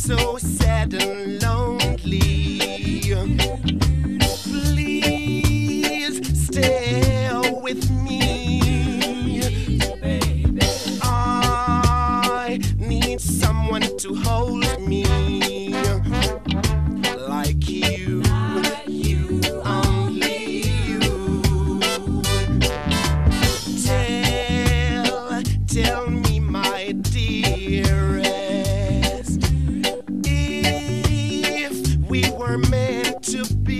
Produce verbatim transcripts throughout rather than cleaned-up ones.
so sad and lonely. Please stay with me. I need someone to hold me like you, you, only you. Tell, tell me, my dearest, if we were meant to be.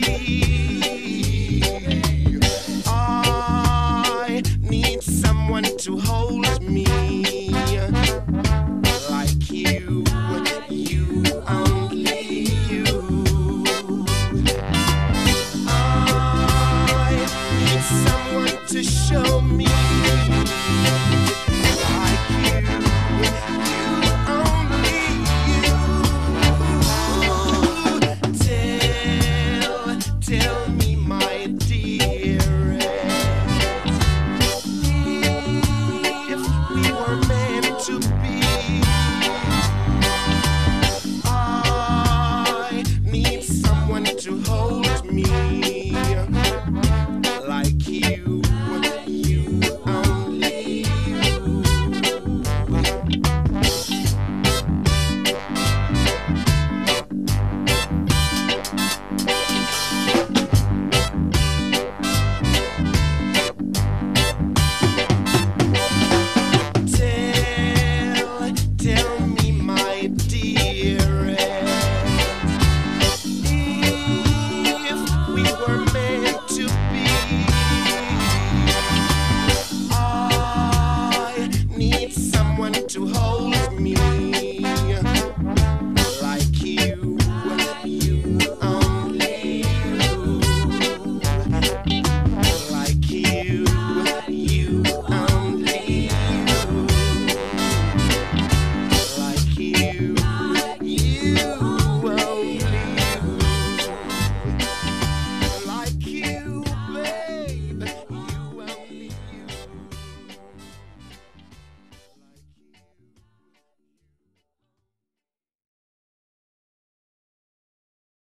I need someone to hold me like you.